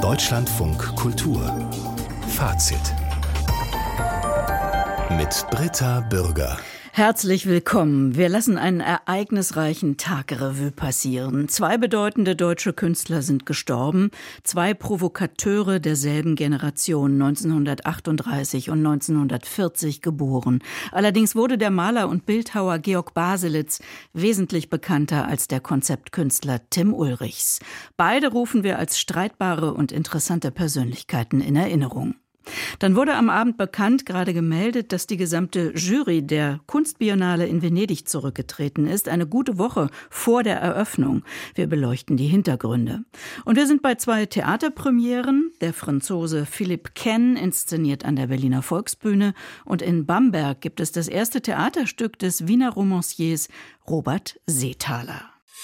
Deutschlandfunk Kultur Fazit mit Britta Bürger. Herzlich willkommen. Wir lassen einen ereignisreichen Tag Revue passieren. 2 bedeutende deutsche Künstler sind gestorben, 2 Provokateure derselben Generation, 1938 und 1940 geboren. Allerdings wurde der Maler und Bildhauer Georg Baselitz wesentlich bekannter als der Konzeptkünstler Tim Ulrichs. Beide rufen wir als streitbare und interessante Persönlichkeiten in Erinnerung. Dann wurde am Abend bekannt, gerade gemeldet, dass die gesamte Jury der Kunstbiennale in Venedig zurückgetreten ist, eine gute Woche vor der Eröffnung. Wir beleuchten die Hintergründe. Und wir sind bei 2 Theaterpremieren. Der Franzose Philippe Ken inszeniert an der Berliner Volksbühne und in Bamberg gibt es das erste Theaterstück des Wiener Romanciers Robert Seethaler.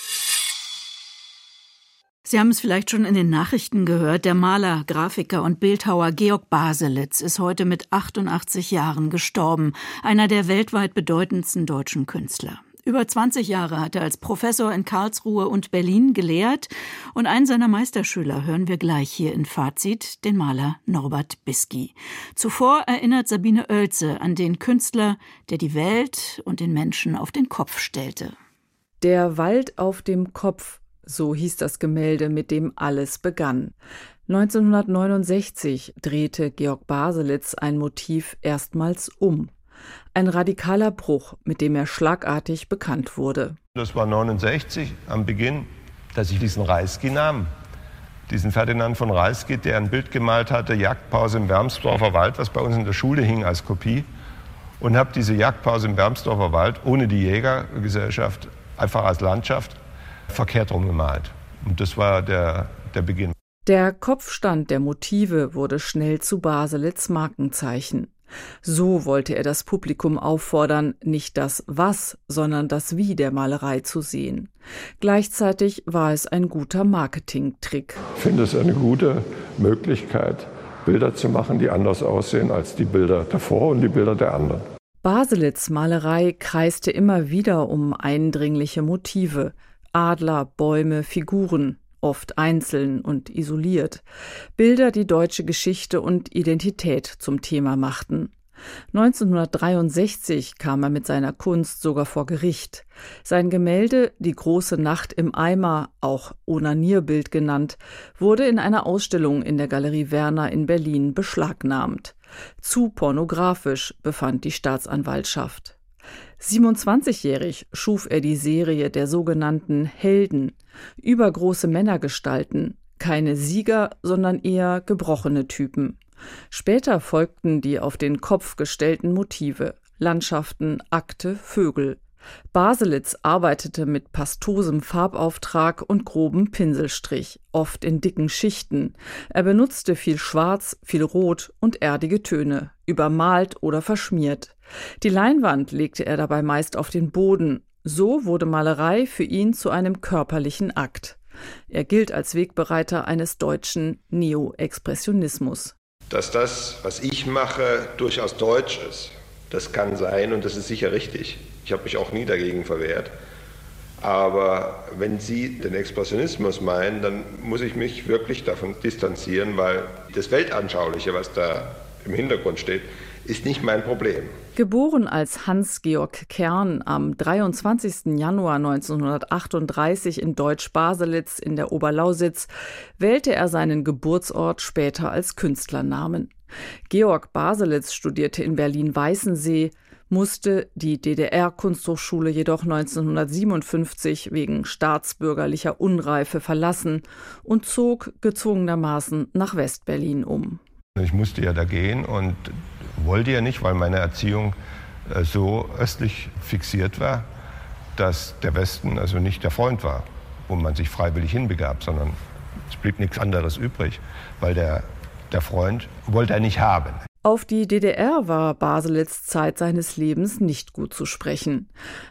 Sie haben es vielleicht schon in den Nachrichten gehört, der Maler, Grafiker und Bildhauer Georg Baselitz ist heute mit 88 Jahren gestorben, einer der weltweit bedeutendsten deutschen Künstler. Über 20 Jahre hat er als Professor in Karlsruhe und Berlin gelehrt und einen seiner Meisterschüler hören wir gleich hier in Fazit, den Maler Norbert Bisky. Zuvor erinnert Sabine Oelze an den Künstler, der die Welt und den Menschen auf den Kopf stellte. Der Wald auf dem Kopf. So hieß das Gemälde, mit dem alles begann. 1969 drehte Georg Baselitz ein Motiv erstmals um. Ein radikaler Bruch, mit dem er schlagartig bekannt wurde. Das war 1969 am Beginn, dass ich diesen Reisky nahm. Diesen Ferdinand von Reisky, der ein Bild gemalt hatte, Jagdpause im Wermsdorfer Wald, was bei uns in der Schule hing als Kopie. Und habe diese Jagdpause im Wermsdorfer Wald ohne die Jägergesellschaft, einfach als Landschaft, verkehrt rumgemalt. Und das war der Beginn. Der Kopfstand der Motive wurde schnell zu Baselitz' Markenzeichen. So wollte er das Publikum auffordern, nicht das Was, sondern das Wie der Malerei zu sehen. Gleichzeitig war es ein guter Marketingtrick. Ich finde es eine gute Möglichkeit, Bilder zu machen, die anders aussehen als die Bilder davor und die Bilder der anderen. Baselitz' Malerei kreiste immer wieder um eindringliche Motive. Adler, Bäume, Figuren, oft einzeln und isoliert. Bilder, die deutsche Geschichte und Identität zum Thema machten. 1963 kam er mit seiner Kunst sogar vor Gericht. Sein Gemälde »Die große Nacht im Eimer«, auch Onanierbild genannt, wurde in einer Ausstellung in der Galerie Werner in Berlin beschlagnahmt. Zu pornografisch, befand die Staatsanwaltschaft. 27-jährig schuf er die Serie der sogenannten Helden, übergroße Männergestalten, keine Sieger, sondern eher gebrochene Typen. Später folgten die auf den Kopf gestellten Motive, Landschaften, Akte, Vögel. Baselitz arbeitete mit pastosem Farbauftrag und grobem Pinselstrich, oft in dicken Schichten. Er benutzte viel Schwarz, viel Rot und erdige Töne, übermalt oder verschmiert. Die Leinwand legte er dabei meist auf den Boden. So wurde Malerei für ihn zu einem körperlichen Akt. Er gilt als Wegbereiter eines deutschen Neo-Expressionismus. Dass das, was ich mache, durchaus deutsch ist, das kann sein und das ist sicher richtig. Ich habe mich auch nie dagegen verwehrt. Aber wenn Sie den Expressionismus meinen, dann muss ich mich wirklich davon distanzieren, weil das Weltanschauliche, was da im Hintergrund steht, ist nicht mein Problem. Geboren als Hans-Georg Kern am 23. Januar 1938 in Deutsch-Baselitz in der Oberlausitz, wählte er seinen Geburtsort später als Künstlernamen. Georg Baselitz studierte in Berlin-Weißensee, musste die DDR-Kunsthochschule jedoch 1957 wegen staatsbürgerlicher Unreife verlassen und zog gezwungenermaßen nach West-Berlin um. Ich musste ja da gehen und wollte ja nicht, weil meine Erziehung so östlich fixiert war, dass der Westen also nicht der Freund war, wo man sich freiwillig hinbegab, sondern es blieb nichts anderes übrig, weil der Freund wollte er nicht haben. Auf die DDR war Baselitz Zeit seines Lebens nicht gut zu sprechen.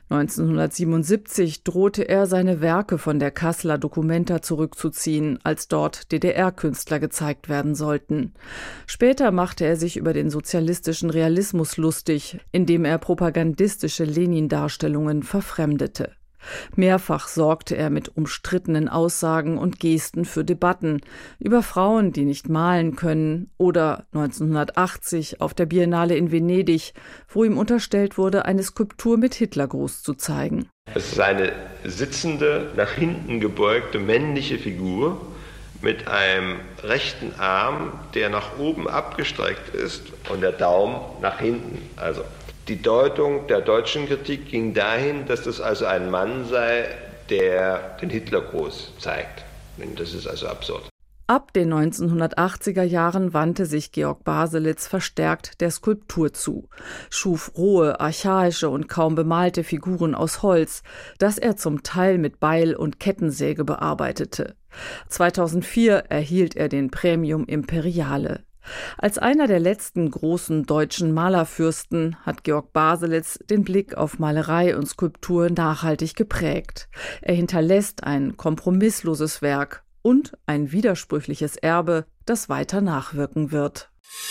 1977 drohte er, seine Werke von der Kasseler Documenta zurückzuziehen, als dort DDR-Künstler gezeigt werden sollten. Später machte er sich über den sozialistischen Realismus lustig, indem er propagandistische Lenin-Darstellungen verfremdete. Mehrfach sorgte er mit umstrittenen Aussagen und Gesten für Debatten über Frauen, die nicht malen können, oder 1980 auf der Biennale in Venedig, wo ihm unterstellt wurde, eine Skulptur mit Hitlergruß zu zeigen. Es ist eine sitzende, nach hinten gebeugte männliche Figur mit einem rechten Arm, der nach oben abgestreckt ist und der Daumen nach hinten. Also die Deutung der deutschen Kritik ging dahin, dass das also ein Mann sei, der den Hitlergruß zeigt. Das ist also absurd. Ab den 1980er Jahren wandte sich Georg Baselitz verstärkt der Skulptur zu, schuf rohe, archaische und kaum bemalte Figuren aus Holz, das er zum Teil mit Beil und Kettensäge bearbeitete. 2004 erhielt er den Premium Imperiale. Als einer der letzten großen deutschen Malerfürsten hat Georg Baselitz den Blick auf Malerei und Skulptur nachhaltig geprägt. Er hinterlässt ein kompromissloses Werk und ein widersprüchliches Erbe, das weiter nachwirken wird.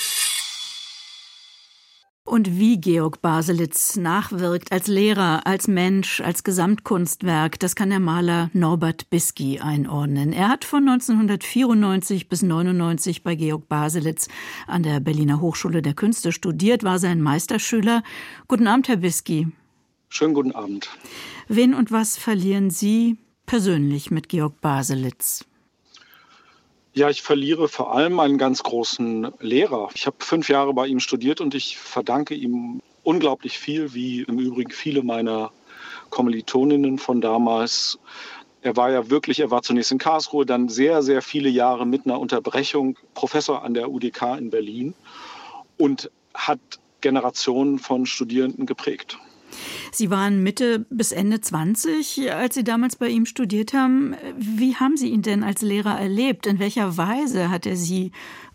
Und wie Georg Baselitz nachwirkt als Lehrer, als Mensch, als Gesamtkunstwerk, das kann der Maler Norbert Bisky einordnen. Er hat von 1994 bis 1999 bei Georg Baselitz an der Berliner Hochschule der Künste studiert, war sein Meisterschüler. Guten Abend, Herr Bisky. Schönen guten Abend. Wen und was verlieren Sie persönlich mit Georg Baselitz? Ja, ich verliere vor allem einen ganz großen Lehrer. Ich habe 5 Jahre bei ihm studiert und ich verdanke ihm unglaublich viel, wie im Übrigen viele meiner Kommilitoninnen von damals. Er war zunächst in Karlsruhe, dann sehr, sehr viele Jahre mit einer Unterbrechung Professor an der UDK in Berlin und hat Generationen von Studierenden geprägt. Sie waren Mitte bis Ende 20, als Sie damals bei ihm studiert haben. Wie haben Sie ihn denn als Lehrer erlebt? In welcher Weise hat er Sie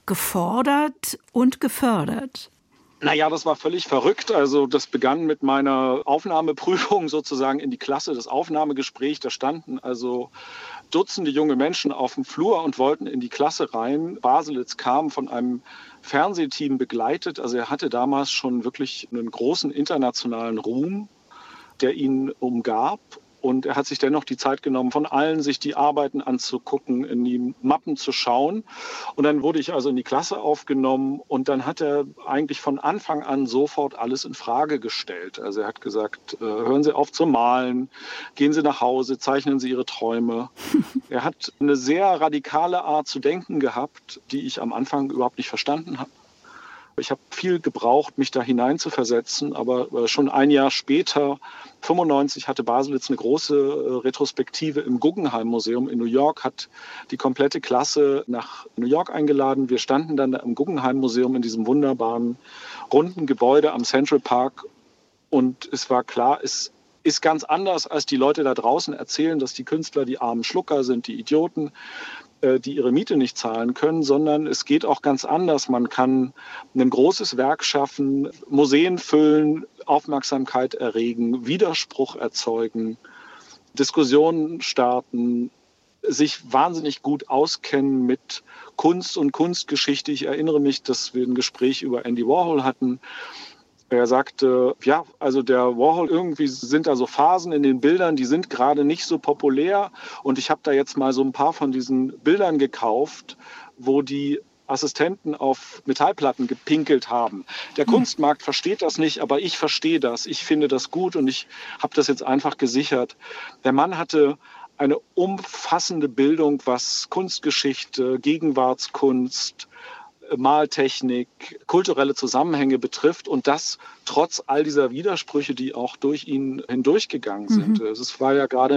gefordert und gefördert? Naja, das war völlig verrückt. Also das begann mit meiner Aufnahmeprüfung sozusagen in die Klasse, das Aufnahmegespräch. Da standen also Dutzende junge Menschen auf dem Flur und wollten in die Klasse rein. Baselitz kam von einem Fernsehteam begleitet. Also er hatte damals schon wirklich einen großen internationalen Ruhm, der ihn umgab. Und er hat sich dennoch die Zeit genommen, von allen sich die Arbeiten anzugucken, in die Mappen zu schauen. Und dann wurde ich also in die Klasse aufgenommen und dann hat er eigentlich von Anfang an sofort alles in Frage gestellt. Also er hat gesagt, hören Sie auf zu malen, gehen Sie nach Hause, zeichnen Sie Ihre Träume. Er hat eine sehr radikale Art zu denken gehabt, die ich am Anfang überhaupt nicht verstanden habe. Ich habe viel gebraucht, mich da hineinzuversetzen, aber schon ein Jahr später, 1995, hatte Baselitz eine große Retrospektive im Guggenheim Museum in New York, hat die komplette Klasse nach New York eingeladen. Wir standen dann da im Guggenheim Museum in diesem wunderbaren, runden Gebäude am Central Park und es war klar, es ist ganz anders, als die Leute da draußen erzählen, dass die Künstler die armen Schlucker sind, die Idioten, die ihre Miete nicht zahlen können, sondern es geht auch ganz anders. Man kann ein großes Werk schaffen, Museen füllen, Aufmerksamkeit erregen, Widerspruch erzeugen, Diskussionen starten, sich wahnsinnig gut auskennen mit Kunst und Kunstgeschichte. Ich erinnere mich, dass wir ein Gespräch über Andy Warhol hatten. Er sagte, ja, also der Warhol, irgendwie sind da so Phasen in den Bildern, die sind gerade nicht so populär. Und ich habe da jetzt mal so ein paar von diesen Bildern gekauft, wo die Assistenten auf Metallplatten gepinkelt haben. Der Kunstmarkt versteht das nicht, aber ich verstehe das. Ich finde das gut und ich habe das jetzt einfach gesichert. Der Mann hatte eine umfassende Bildung, was Kunstgeschichte, Gegenwartskunst, Maltechnik, kulturelle Zusammenhänge betrifft und das trotz all dieser Widersprüche, die auch durch ihn hindurchgegangen sind. Es war ja gerade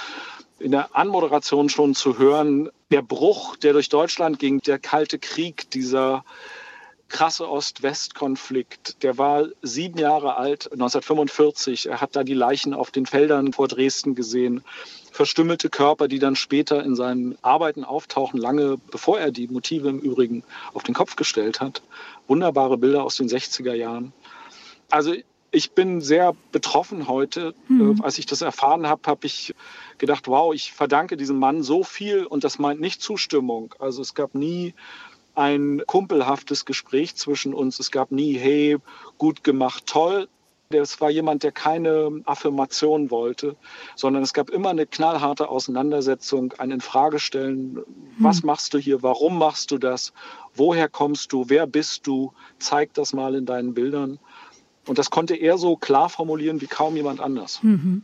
in der Anmoderation schon zu hören, der Bruch, der durch Deutschland ging, der Kalte Krieg, dieser krasse Ost-West-Konflikt, der war 7 Jahre alt, 1945. Er hat da die Leichen auf den Feldern vor Dresden gesehen. Verstümmelte Körper, die dann später in seinen Arbeiten auftauchen, lange bevor er die Motive im Übrigen auf den Kopf gestellt hat. Wunderbare Bilder aus den 60er Jahren. Also ich bin sehr betroffen heute. Als ich das erfahren habe, habe ich gedacht, wow, ich verdanke diesem Mann so viel und das meint nicht Zustimmung. Also es gab nie ein kumpelhaftes Gespräch zwischen uns. Es gab nie, hey, gut gemacht, toll. Das war jemand, der keine Affirmation wollte, sondern es gab immer eine knallharte Auseinandersetzung, ein Infragestellen. Was machst du hier? Warum machst du das? Woher kommst du? Wer bist du? Zeig das mal in deinen Bildern. Und das konnte er so klar formulieren wie kaum jemand anders.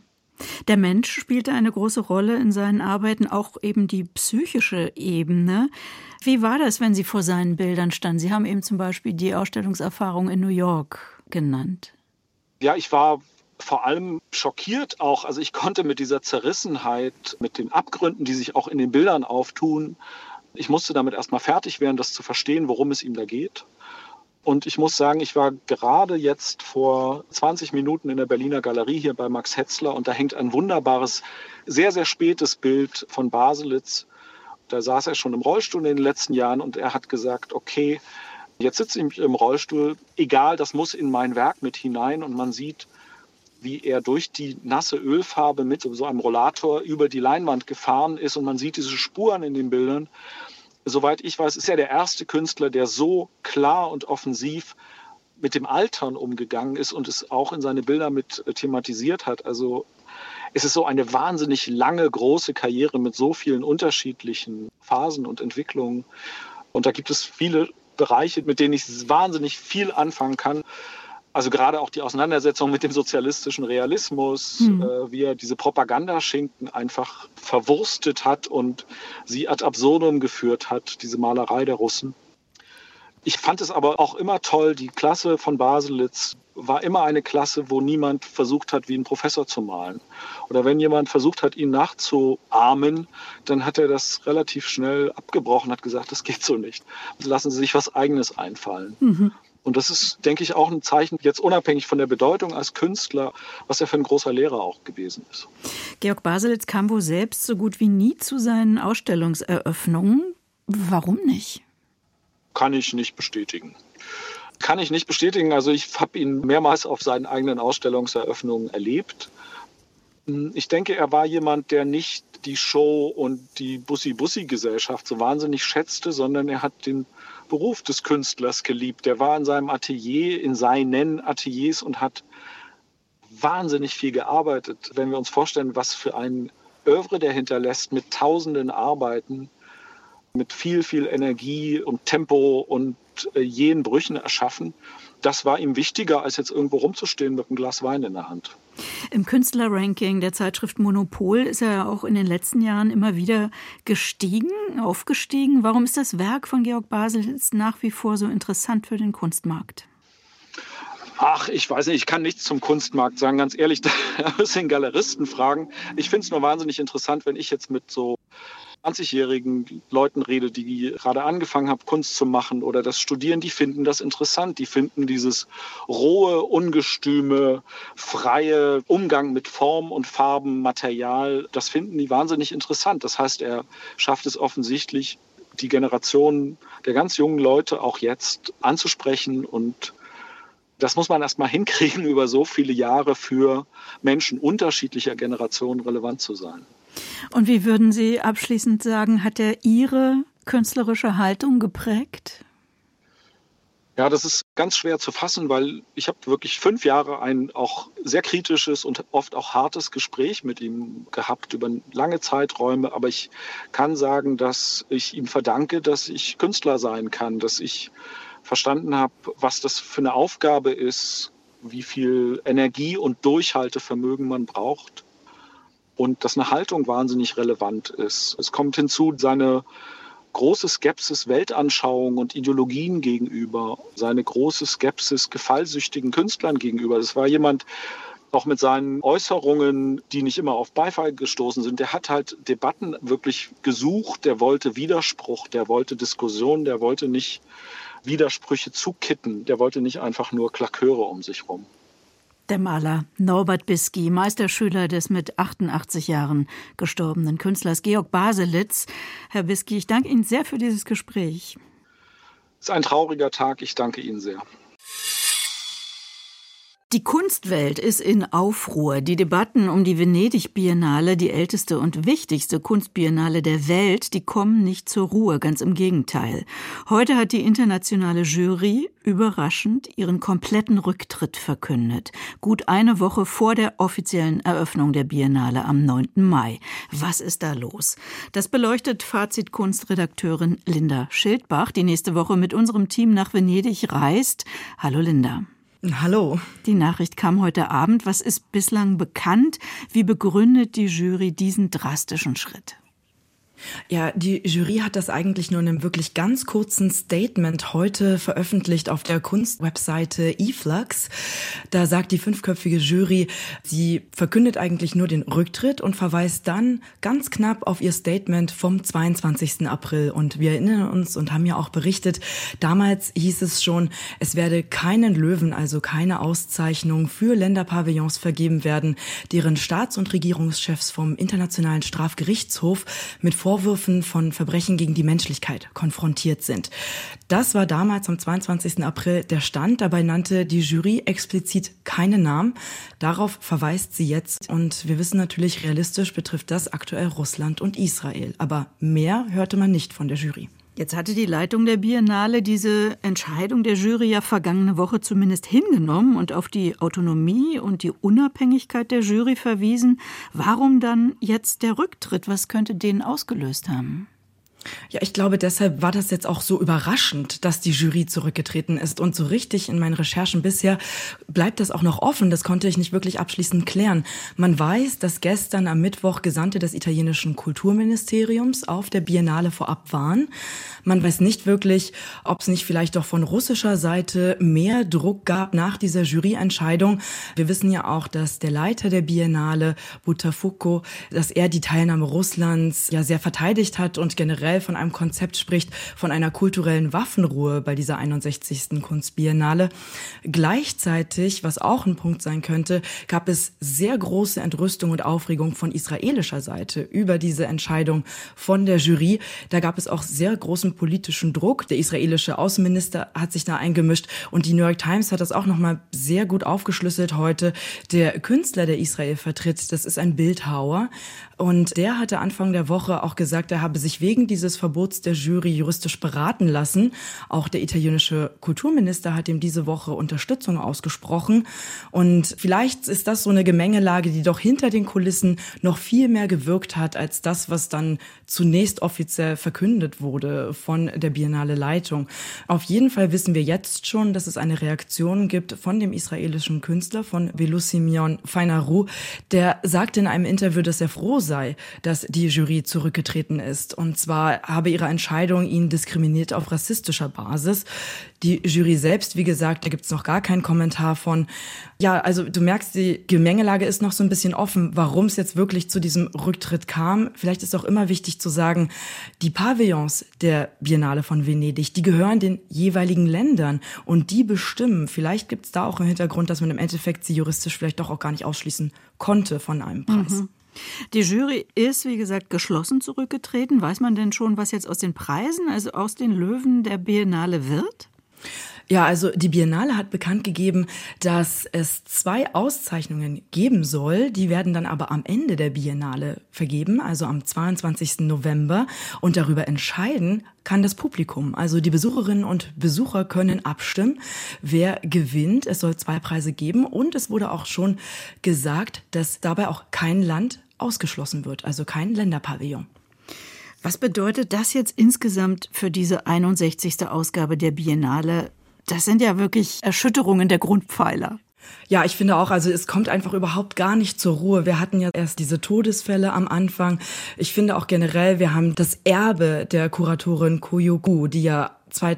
Der Mensch spielte eine große Rolle in seinen Arbeiten, auch eben die psychische Ebene. Wie war das, wenn Sie vor seinen Bildern standen? Sie haben eben zum Beispiel die Ausstellungserfahrung in New York genannt. Ja, ich war vor allem schockiert auch. Also ich konnte mit dieser Zerrissenheit, mit den Abgründen, die sich auch in den Bildern auftun, ich musste damit erstmal fertig werden, das zu verstehen, worum es ihm da geht. Und ich muss sagen, ich war gerade jetzt vor 20 Minuten in der Berliner Galerie hier bei Max Hetzler und da hängt ein wunderbares, sehr, sehr spätes Bild von Baselitz. Da saß er schon im Rollstuhl in den letzten Jahren und er hat gesagt, okay, jetzt sitze ich im Rollstuhl, egal, das muss in mein Werk mit hinein und man sieht, wie er durch die nasse Ölfarbe mit so einem Rollator über die Leinwand gefahren ist und man sieht diese Spuren in den Bildern. Soweit ich weiß, ist er der erste Künstler, der so klar und offensiv mit dem Altern umgegangen ist und es auch in seine Bilder mit thematisiert hat. Also es ist so eine wahnsinnig lange, große Karriere mit so vielen unterschiedlichen Phasen und Entwicklungen. Und da gibt es viele Bereiche, mit denen ich wahnsinnig viel anfangen kann. Also gerade auch die Auseinandersetzung mit dem sozialistischen Realismus, wie er diese Propagandaschinken einfach verwurstet hat und sie ad absurdum geführt hat, diese Malerei der Russen. Ich fand es aber auch immer toll, die Klasse von Baselitz war immer eine Klasse, wo niemand versucht hat, wie ein Professor zu malen. Oder wenn jemand versucht hat, ihn nachzuahmen, dann hat er das relativ schnell abgebrochen, hat gesagt, das geht so nicht. Lassen Sie sich was Eigenes einfallen. Und das ist, denke ich, auch ein Zeichen, jetzt unabhängig von der Bedeutung als Künstler, was er für ein großer Lehrer auch gewesen ist. Georg Baselitz kam wohl selbst so gut wie nie zu seinen Ausstellungseröffnungen. Warum nicht? Kann ich nicht bestätigen. Also ich habe ihn mehrmals auf seinen eigenen Ausstellungseröffnungen erlebt. Ich denke, er war jemand, der nicht die Show und die Bussi-Bussi-Gesellschaft so wahnsinnig schätzte, sondern er hat den Beruf des Künstlers geliebt. Er war in seinem Atelier, in seinen Ateliers und hat wahnsinnig viel gearbeitet. Wenn wir uns vorstellen, was für ein Œuvre der hinterlässt mit tausenden Arbeiten, mit viel, viel Energie und Tempo und jähen Brüchen erschaffen, das war ihm wichtiger, als jetzt irgendwo rumzustehen mit einem Glas Wein in der Hand. Im Künstlerranking der Zeitschrift Monopol ist er ja auch in den letzten Jahren immer wieder aufgestiegen. Warum ist das Werk von Georg Baselitz nach wie vor so interessant für den Kunstmarkt? Ach, ich weiß nicht, ich kann nichts zum Kunstmarkt sagen, ganz ehrlich, da müssen den Galeristen fragen. Ich finde es nur wahnsinnig interessant, wenn ich jetzt mit so 20-jährigen Leuten rede, die gerade angefangen haben, Kunst zu machen oder das studieren, die finden das interessant. Die finden dieses rohe, ungestüme, freie Umgang mit Form und Farben, Material, das finden die wahnsinnig interessant. Das heißt, er schafft es offensichtlich, die Generation der ganz jungen Leute auch jetzt anzusprechen und das muss man erst mal hinkriegen, über so viele Jahre für Menschen unterschiedlicher Generationen relevant zu sein. Und wie würden Sie abschließend sagen, hat er Ihre künstlerische Haltung geprägt? Ja, das ist ganz schwer zu fassen, weil ich habe wirklich 5 Jahre ein auch sehr kritisches und oft auch hartes Gespräch mit ihm gehabt über lange Zeiträume. Aber ich kann sagen, dass ich ihm verdanke, dass ich Künstler sein kann, dass ich verstanden habe, was das für eine Aufgabe ist, wie viel Energie und Durchhaltevermögen man braucht und dass eine Haltung wahnsinnig relevant ist. Es kommt hinzu, seine große Skepsis Weltanschauung und Ideologien gegenüber, seine große Skepsis gefallsüchtigen Künstlern gegenüber. Das war jemand, auch mit seinen Äußerungen, die nicht immer auf Beifall gestoßen sind, der hat halt Debatten wirklich gesucht, der wollte Widerspruch, der wollte Diskussion, der wollte nicht Widersprüche zukitten. Der wollte nicht einfach nur Klaköre um sich rum. Der Maler Norbert Bisky, Meisterschüler des mit 88 Jahren gestorbenen Künstlers Georg Baselitz. Herr Bisky, ich danke Ihnen sehr für dieses Gespräch. Es ist ein trauriger Tag. Ich danke Ihnen sehr. Die Kunstwelt ist in Aufruhr. Die Debatten um die Venedig-Biennale, die älteste und wichtigste Kunstbiennale der Welt, die kommen nicht zur Ruhe, ganz im Gegenteil. Heute hat die internationale Jury überraschend ihren kompletten Rücktritt verkündet. Gut eine Woche vor der offiziellen Eröffnung der Biennale am 9. Mai. Was ist da los? Das beleuchtet Fazit-Kunstredakteurin Linda Schildbach, die nächste Woche mit unserem Team nach Venedig reist. Hallo Linda. Hallo. Die Nachricht kam heute Abend. Was ist bislang bekannt? Wie begründet die Jury diesen drastischen Schritt? Ja, die Jury hat das eigentlich nur in einem wirklich ganz kurzen Statement heute veröffentlicht auf der Kunstwebseite eFlux. Da sagt die 5-köpfige Jury, sie verkündet eigentlich nur den Rücktritt und verweist dann ganz knapp auf ihr Statement vom 22. April. Und wir erinnern uns und haben ja auch berichtet, damals hieß es schon, es werde keinen Löwen, also keine Auszeichnung für Länderpavillons vergeben werden, deren Staats- und Regierungschefs vom Internationalen Strafgerichtshof mit Vorwürfen von Verbrechen gegen die Menschlichkeit konfrontiert sind. Das war damals am 22. April der Stand. Dabei nannte die Jury explizit keine Namen. Darauf verweist sie jetzt. Und wir wissen natürlich, realistisch betrifft das aktuell Russland und Israel. Aber mehr hörte man nicht von der Jury. Jetzt hatte die Leitung der Biennale diese Entscheidung der Jury ja vergangene Woche zumindest hingenommen und auf die Autonomie und die Unabhängigkeit der Jury verwiesen. Warum dann jetzt der Rücktritt? Was könnte den ausgelöst haben? Ja, ich glaube, deshalb war das jetzt auch so überraschend, dass die Jury zurückgetreten ist. Und so richtig in meinen Recherchen bisher bleibt das auch noch offen. Das konnte ich nicht wirklich abschließend klären. Man weiß, dass gestern am Mittwoch Gesandte des italienischen Kulturministeriums auf der Biennale vorab waren. Man weiß nicht wirklich, ob es nicht vielleicht doch von russischer Seite mehr Druck gab nach dieser Juryentscheidung. Wir wissen ja auch, dass der Leiter der Biennale, Buttafuoco, dass er die Teilnahme Russlands ja sehr verteidigt hat und generell von einem Konzept spricht, von einer kulturellen Waffenruhe bei dieser 61. Kunstbiennale. Gleichzeitig, was auch ein Punkt sein könnte, gab es sehr große Entrüstung und Aufregung von israelischer Seite über diese Entscheidung von der Jury. Da gab es auch sehr großen politischen Druck. Der israelische Außenminister hat sich da eingemischt und die New York Times hat das auch nochmal sehr gut aufgeschlüsselt heute. Der Künstler, der Israel vertritt, das ist ein Bildhauer und der hatte Anfang der Woche auch gesagt, er habe sich wegen dieses Verbots der Jury juristisch beraten lassen. Auch der italienische Kulturminister hat ihm diese Woche Unterstützung ausgesprochen. Und vielleicht ist das so eine Gemengelage, die doch hinter den Kulissen noch viel mehr gewirkt hat, als das, was dann zunächst offiziell verkündet wurde von der Biennale Leitung. Auf jeden Fall wissen wir jetzt schon, dass es eine Reaktion gibt von dem israelischen Künstler, von Belu Simeon Fainaru. Der sagte in einem Interview, dass er froh sei, dass die Jury zurückgetreten ist. Und zwar habe ihre Entscheidung ihn diskriminiert auf rassistischer Basis. Die Jury selbst, wie gesagt, da gibt es noch gar keinen Kommentar von. Ja, also du merkst, die Gemengelage ist noch so ein bisschen offen, warum es jetzt wirklich zu diesem Rücktritt kam. Vielleicht ist auch immer wichtig zu sagen, die Pavillons der Biennale von Venedig, die gehören den jeweiligen Ländern und die bestimmen. Vielleicht gibt es da auch einen Hintergrund, dass man im Endeffekt sie juristisch vielleicht doch auch gar nicht ausschließen konnte von einem Preis. Die Jury ist, wie gesagt, geschlossen zurückgetreten. Weiß man denn schon, was jetzt aus den Preisen, also aus den Löwen der Biennale wird? Ja, also die Biennale hat bekannt gegeben, dass es 2 Auszeichnungen geben soll. Die werden dann aber am Ende der Biennale vergeben, also am 22. November. Und darüber entscheiden kann das Publikum. Also die Besucherinnen und Besucher können abstimmen, wer gewinnt. Es soll 2 Preise geben. Und es wurde auch schon gesagt, dass dabei auch kein Land ausgeschlossen wird, also kein Länderpavillon. Was bedeutet das jetzt insgesamt für diese 61. Ausgabe der Biennale? Das sind ja wirklich Erschütterungen der Grundpfeiler. Ja, ich finde auch, also es kommt einfach überhaupt gar nicht zur Ruhe. Wir hatten ja erst diese Todesfälle am Anfang. Ich finde auch generell, wir haben das Erbe der Kuratorin Koyoku, die ja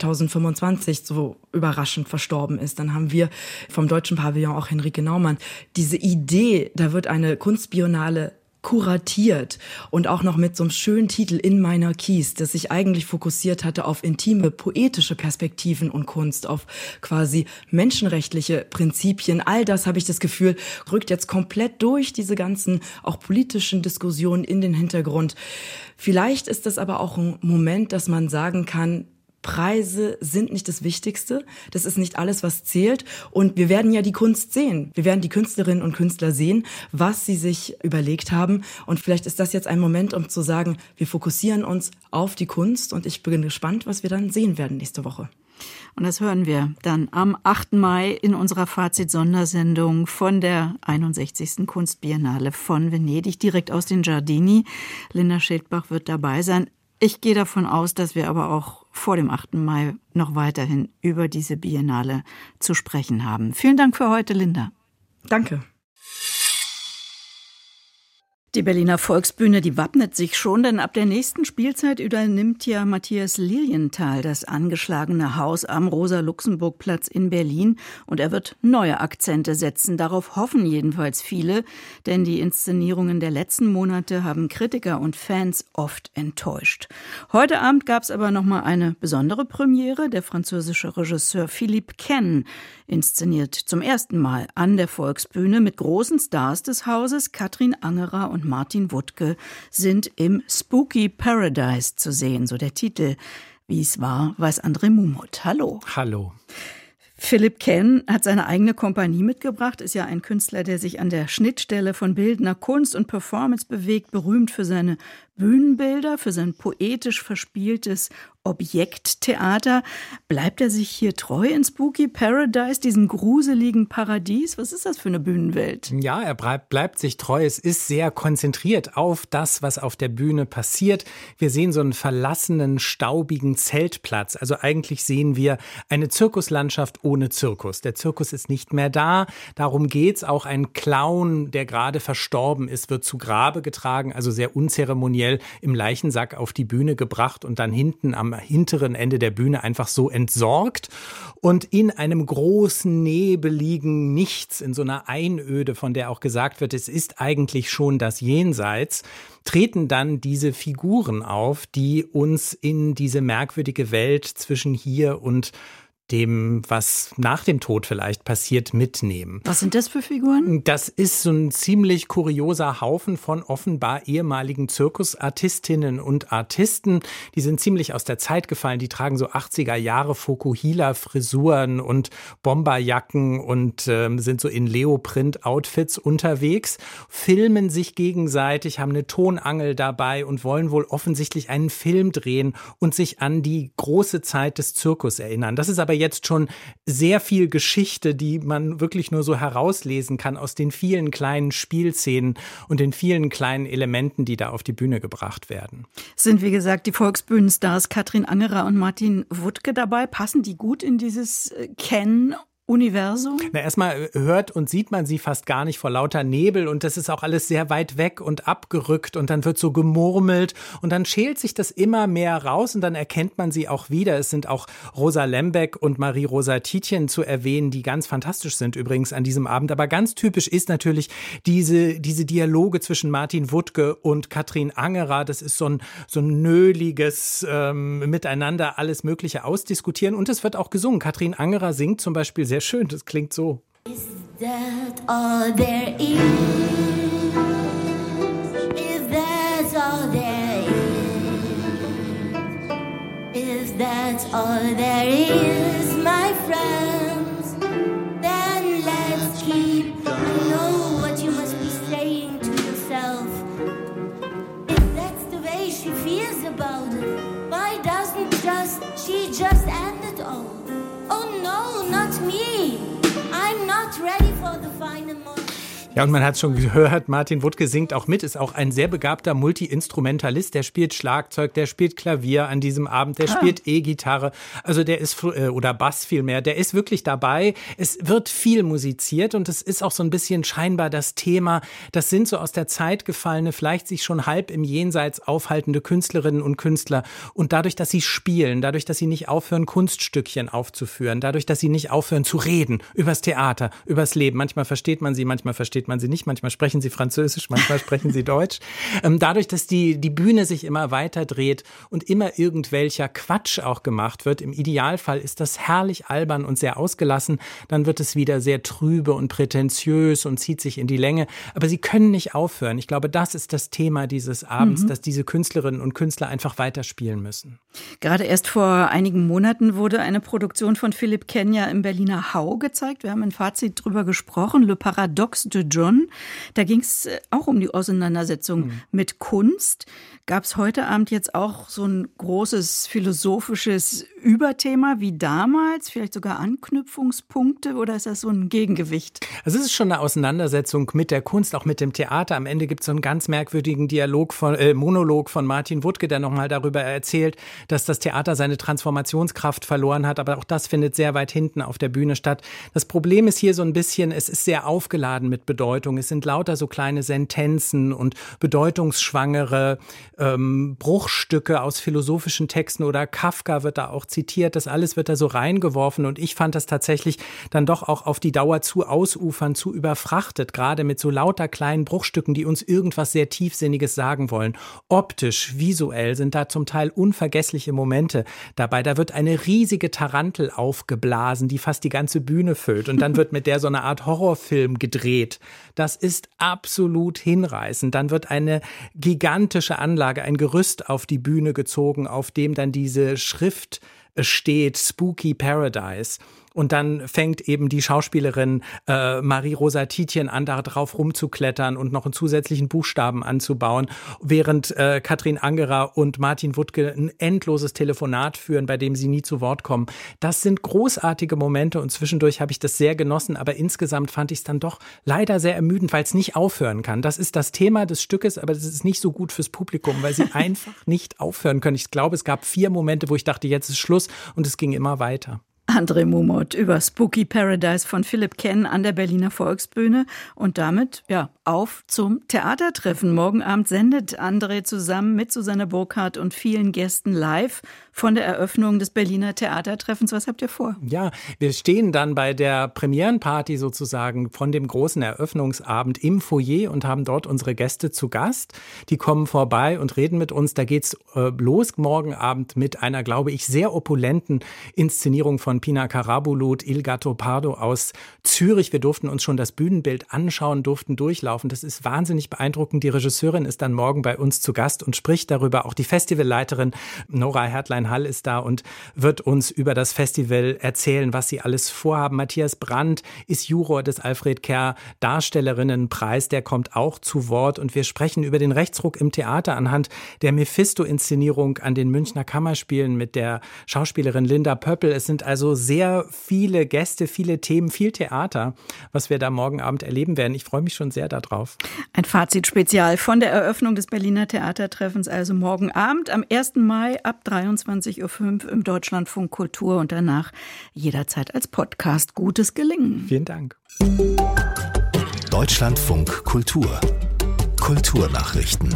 2025 so überraschend verstorben ist. Dann haben wir vom Deutschen Pavillon auch Henrike Naumann. Diese Idee, da wird eine Kunstbiennale kuratiert und auch noch mit so einem schönen Titel In meiner Kies, das sich eigentlich fokussiert hatte auf intime, poetische Perspektiven und Kunst, auf quasi menschenrechtliche Prinzipien. All das, habe ich das Gefühl, rückt jetzt komplett durch diese ganzen auch politischen Diskussionen in den Hintergrund. Vielleicht ist das aber auch ein Moment, dass man sagen kann, Preise sind nicht das Wichtigste. Das ist nicht alles, was zählt. Und wir werden ja die Kunst sehen. Wir werden die Künstlerinnen und Künstler sehen, was sie sich überlegt haben. Und vielleicht ist das jetzt ein Moment, um zu sagen, wir fokussieren uns auf die Kunst. Und ich bin gespannt, was wir dann sehen werden nächste Woche. Und das hören wir dann am 8. Mai in unserer Fazit-Sondersendung von der 61. Kunstbiennale von Venedig, direkt aus den Giardini. Linda Schildbach wird dabei sein. Ich gehe davon aus, dass wir aber auch vor dem 8. Mai noch weiterhin über diese Biennale zu sprechen haben. Vielen Dank für heute, Linda. Danke. Die Berliner Volksbühne, die wappnet sich schon, denn ab der nächsten Spielzeit übernimmt ja Matthias Lilienthal das angeschlagene Haus am Rosa-Luxemburg-Platz in Berlin und er wird neue Akzente setzen. Darauf hoffen jedenfalls viele, denn die Inszenierungen der letzten Monate haben Kritiker und Fans oft enttäuscht. Heute Abend gab es aber nochmal eine besondere Premiere. Der französische Regisseur Philippe Ken inszeniert zum ersten Mal an der Volksbühne mit großen Stars des Hauses. Katrin Angerer und Martin Wuttke sind im Spooky Paradise zu sehen, so der Titel. Wie es war, weiß André Mumut. Hallo. Hallo. Philippe Ken hat seine eigene Kompanie mitgebracht, ist ja ein Künstler, der sich an der Schnittstelle von bildender Kunst und Performance bewegt, berühmt für seine Bühnenbilder, für sein poetisch verspieltes Objekttheater. Bleibt er sich hier treu in Spooky Paradise, diesem gruseligen Paradies? Was ist das für eine Bühnenwelt? Ja, er bleibt sich treu. Es ist sehr konzentriert auf das, was auf der Bühne passiert. Wir sehen so einen verlassenen, staubigen Zeltplatz. Also eigentlich sehen wir eine Zirkuslandschaft ohne Zirkus. Der Zirkus ist nicht mehr da. Darum geht's. Auch ein Clown, der gerade verstorben ist, wird zu Grabe getragen, also sehr unzeremoniell im Leichensack auf die Bühne gebracht und dann hinten am hinteren Ende der Bühne einfach so entsorgt. Und in einem großen, nebeligen Nichts, in so einer Einöde, von der auch gesagt wird, es ist eigentlich schon das Jenseits, treten dann diese Figuren auf, die uns in diese merkwürdige Welt zwischen hier und dem, was nach dem Tod vielleicht passiert, mitnehmen. Was sind das für Figuren? Das ist so ein ziemlich kurioser Haufen von offenbar ehemaligen Zirkusartistinnen und Artisten. Die sind ziemlich aus der Zeit gefallen. Die tragen so 80er Jahre Fokuhila-Frisuren und Bomberjacken und sind so in Leoprint-Outfits unterwegs, filmen sich gegenseitig, haben eine Tonangel dabei und wollen wohl offensichtlich einen Film drehen und sich an die große Zeit des Zirkus erinnern. Das ist aber jetzt schon sehr viel Geschichte, die man wirklich nur so herauslesen kann aus den vielen kleinen Spielszenen und den vielen kleinen Elementen, die da auf die Bühne gebracht werden. Sind, wie gesagt, die Volksbühnenstars Katrin Angerer und Martin Wuttke dabei? Passen die gut in dieses Ken-Universum? Na, erstmal hört und sieht man sie fast gar nicht vor lauter Nebel und das ist auch alles sehr weit weg und abgerückt und dann wird so gemurmelt und dann schält sich das immer mehr raus und dann erkennt man sie auch wieder. Es sind auch Rosa Lembeck und Marie-Rosa Tietjen zu erwähnen, die ganz fantastisch sind übrigens an diesem Abend. Aber ganz typisch ist natürlich diese Dialoge zwischen Martin Wuttke und Katrin Angerer. Das ist so ein nöliges Miteinander alles Mögliche ausdiskutieren und es wird auch gesungen. Katrin Angerer singt zum Beispiel sehr schön, das klingt so. Is that all there is? If that's all there is? If that's all there is, my friends, then let's keep. I know what you must be saying to yourself. If that's the way she feels about it, why doesn't she just end it all? Oh no, not me. I'm not ready for the final moment. Ja, und man hat es schon gehört, Martin Wuttke singt auch mit, ist auch ein sehr begabter Multi-Instrumentalist. Der spielt Schlagzeug, der spielt Klavier an diesem Abend, der spielt E-Gitarre, also der ist, oder Bass vielmehr, der ist wirklich dabei. Es wird viel musiziert und es ist auch so ein bisschen scheinbar das Thema, das sind so aus der Zeit gefallene, vielleicht sich schon halb im Jenseits aufhaltende Künstlerinnen und Künstler. Und dadurch, dass sie spielen, dadurch, dass sie nicht aufhören, Kunststückchen aufzuführen, dadurch, dass sie nicht aufhören zu reden übers Theater, übers Leben. Manchmal versteht man sie, manchmal versteht versteht man sie nicht. Manchmal sprechen sie Französisch, manchmal sprechen sie Deutsch. Dadurch, dass die Bühne sich immer weiter dreht und immer irgendwelcher Quatsch auch gemacht wird, im Idealfall ist das herrlich albern und sehr ausgelassen, dann wird es wieder sehr trübe und prätentiös und zieht sich in die Länge. Aber sie können nicht aufhören. Ich glaube, das ist das Thema dieses Abends, dass diese Künstlerinnen und Künstler einfach weiterspielen müssen. Gerade erst vor einigen Monaten wurde eine Produktion von Philipp Kenya im Berliner Hau gezeigt. Wir haben ein Fazit drüber gesprochen, Le Paradoxe de John. Da ging es auch um die Auseinandersetzung mit Kunst. Gab es heute Abend jetzt auch so ein großes philosophisches Überthema wie damals? Vielleicht sogar Anknüpfungspunkte oder ist das so ein Gegengewicht? Also es ist schon eine Auseinandersetzung mit der Kunst, auch mit dem Theater. Am Ende gibt es so einen ganz merkwürdigen Monolog von Martin Wuttke, der nochmal darüber erzählt, dass das Theater seine Transformationskraft verloren hat. Aber auch das findet sehr weit hinten auf der Bühne statt. Das Problem ist hier so ein bisschen, es ist sehr aufgeladen mit Bedeutung. Es sind lauter so kleine Sentenzen und bedeutungsschwangere Bruchstücke aus philosophischen Texten oder Kafka wird da auch zitiert. Das alles wird da so reingeworfen und ich fand das tatsächlich dann doch auch auf die Dauer zu ausufern, zu überfrachtet, gerade mit so lauter kleinen Bruchstücken, die uns irgendwas sehr Tiefsinniges sagen wollen. Optisch, visuell sind da zum Teil unvergessliche Momente dabei. Da wird eine riesige Tarantel aufgeblasen, die fast die ganze Bühne füllt und dann wird mit der so eine Art Horrorfilm gedreht. Das ist absolut hinreißend. Dann wird eine gigantische Anlage, ein Gerüst auf die Bühne gezogen, auf dem dann diese Schrift steht, Spooky Paradise. Und dann fängt eben die Schauspielerin Marie-Rosa Tietjen an, da drauf rumzuklettern und noch einen zusätzlichen Buchstaben anzubauen, während Katrin Angerer und Martin Wuttke ein endloses Telefonat führen, bei dem sie nie zu Wort kommen. Das sind großartige Momente und zwischendurch habe ich das sehr genossen, aber insgesamt fand ich es dann doch leider sehr ermüdend, weil es nicht aufhören kann. Das ist das Thema des Stückes, aber das ist nicht so gut fürs Publikum, weil sie einfach nicht aufhören können. Ich glaube, es gab 4 Momente, wo ich dachte, jetzt ist Schluss und es ging immer weiter. André Mumot über Spooky Paradise von Philipp Kenn an der Berliner Volksbühne und damit auf zum Theatertreffen. Morgen Abend sendet André zusammen mit Susanne Burkhardt und vielen Gästen live von der Eröffnung des Berliner Theatertreffens. Was habt ihr vor? Ja, wir stehen dann bei der Premierenparty sozusagen von dem großen Eröffnungsabend im Foyer und haben dort unsere Gäste zu Gast. Die kommen vorbei und reden mit uns. Da geht's los morgen Abend mit einer, glaube ich, sehr opulenten Inszenierung von Pina Karabulut, Il Gattopardo aus Zürich. Wir durften uns schon das Bühnenbild anschauen, durften durchlaufen. Das ist wahnsinnig beeindruckend. Die Regisseurin ist dann morgen bei uns zu Gast und spricht darüber. Auch die Festivalleiterin Nora Hertlein-Hall ist da und wird uns über das Festival erzählen, was sie alles vorhaben. Matthias Brandt ist Juror des Alfred Kerr Darstellerinnenpreis. Der kommt auch zu Wort und wir sprechen über den Rechtsruck im Theater anhand der Mephisto-Inszenierung an den Münchner Kammerspielen mit der Schauspielerin Linda Pöppel. Es sind also sehr viele Gäste, viele Themen, viel Theater, was wir da morgen Abend erleben werden. Ich freue mich schon sehr darauf. Ein Fazitspezial von der Eröffnung des Berliner Theatertreffens, also morgen Abend am 1. Mai ab 23.05 Uhr im Deutschlandfunk Kultur und danach jederzeit als Podcast. Gutes Gelingen. Vielen Dank. Deutschlandfunk Kultur. Kulturnachrichten.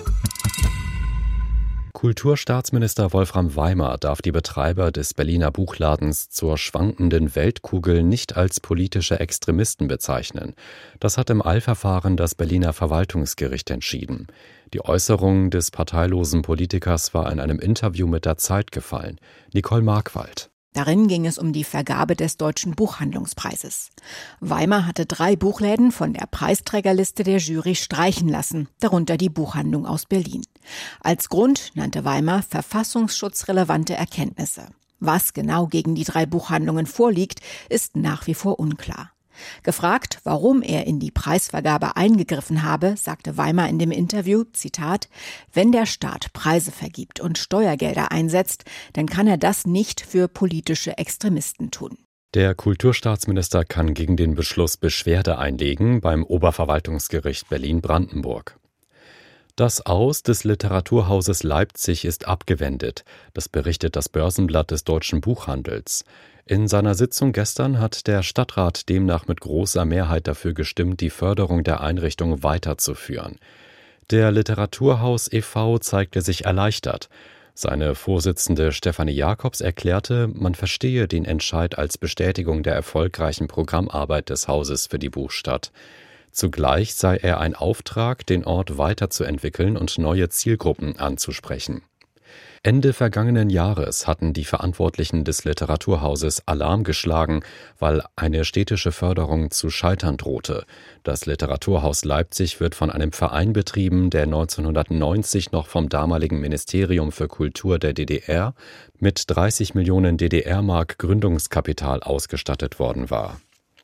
Kulturstaatsminister Wolfram Weimer darf die Betreiber des Berliner Buchladens zur schwankenden Weltkugel nicht als politische Extremisten bezeichnen. Das hat im Eilverfahren das Berliner Verwaltungsgericht entschieden. Die Äußerung des parteilosen Politikers war in einem Interview mit der Zeit gefallen. Nicole Markwald. Darin ging es um die Vergabe des Deutschen Buchhandlungspreises. Weimer hatte 3 Buchläden von der Preisträgerliste der Jury streichen lassen, darunter die Buchhandlung aus Berlin. Als Grund nannte Weimer verfassungsschutzrelevante Erkenntnisse. Was genau gegen die 3 Buchhandlungen vorliegt, ist nach wie vor unklar. Gefragt, warum er in die Preisvergabe eingegriffen habe, sagte Weimer in dem Interview, Zitat, wenn der Staat Preise vergibt und Steuergelder einsetzt, dann kann er das nicht für politische Extremisten tun. Der Kulturstaatsminister kann gegen den Beschluss Beschwerde einlegen beim Oberverwaltungsgericht Berlin-Brandenburg. Das Aus des Literaturhauses Leipzig ist abgewendet. Das berichtet das Börsenblatt des deutschen Buchhandels. In seiner Sitzung gestern hat der Stadtrat demnach mit großer Mehrheit dafür gestimmt, die Förderung der Einrichtung weiterzuführen. Der Literaturhaus e.V. zeigte sich erleichtert. Seine Vorsitzende Stefanie Jacobs erklärte, man verstehe den Entscheid als Bestätigung der erfolgreichen Programmarbeit des Hauses für die Buchstadt. Zugleich sei er ein Auftrag, den Ort weiterzuentwickeln und neue Zielgruppen anzusprechen. Ende vergangenen Jahres hatten die Verantwortlichen des Literaturhauses Alarm geschlagen, weil eine städtische Förderung zu scheitern drohte. Das Literaturhaus Leipzig wird von einem Verein betrieben, der 1990 noch vom damaligen Ministerium für Kultur der DDR mit 30 Millionen DDR-Mark Gründungskapital ausgestattet worden war.